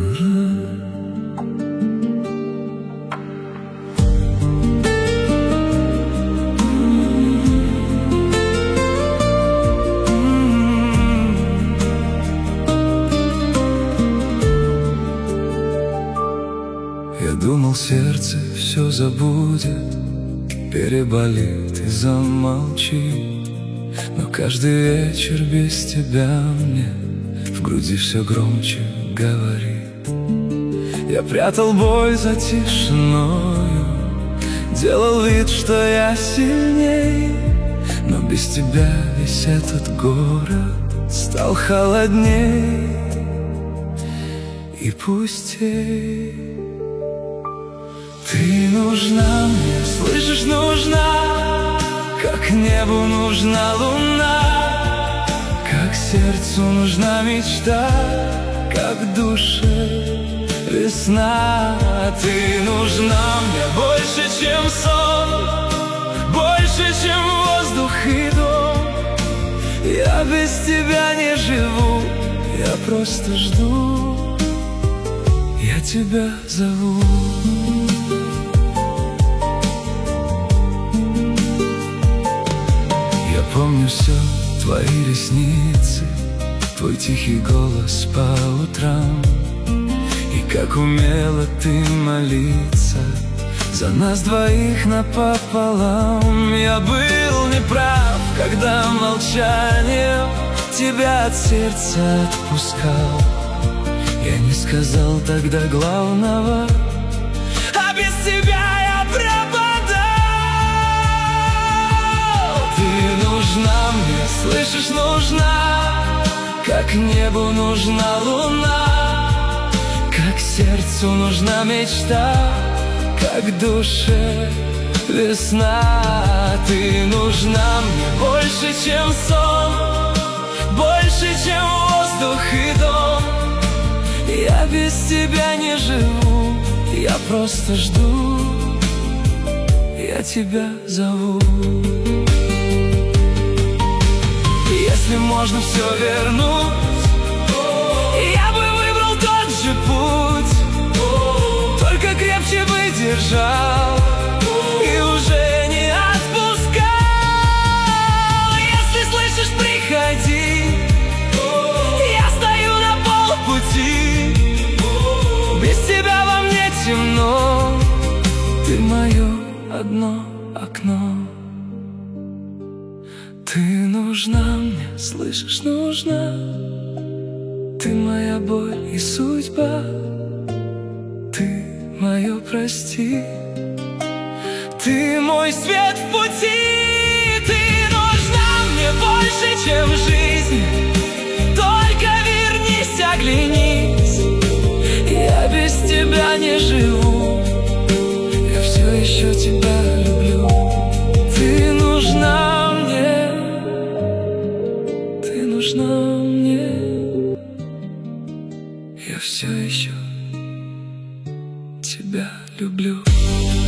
Я думал, сердце все забудет, переболит и замолчит, но каждый вечер без тебя мне в груди все громче говорит. Я прятал боль за тишиною, делал вид, что я сильней, но без тебя весь этот город стал холодней и пустей. Ты нужна мне, слышишь, нужна, как небу нужна луна, как сердцу нужна мечта, как душе весна. Ты нужна мне больше, чем сон, больше, чем воздух и дом. Я без тебя не живу, я просто жду, я тебя зову. Помню все, твои ресницы, твой тихий голос по утрам, и как умела ты молиться за нас двоих напополам. Я был неправ, когда молчанием тебя от сердца отпускал. Я не сказал тогда главного, а без тебя я пропадал. Ты нужна мне, слышишь, нужна, как небу нужна луна, как сердцу нужна мечта, как душе весна. Ты нужна мне больше, чем сон, больше, чем воздух и дом. Я без тебя не живу, я просто жду, я тебя зову. Если можно все вернуть, я бы выбрал тот же путь, только крепче бы держал и уже не отпускал. Если слышишь, приходи, я стою на полпути. Без тебя во мне темно, ты мое одно окно. Ты нужна мне, слышишь, нужна, ты моя боль и судьба, ты мое прости, ты мой свет в пути. Ты нужна мне больше, чем жизнь, только вернись, оглянись. Я без тебя не живу, я все еще тебя люблю. Ты нужна мне, ты нужна мне, я все еще тебя люблю.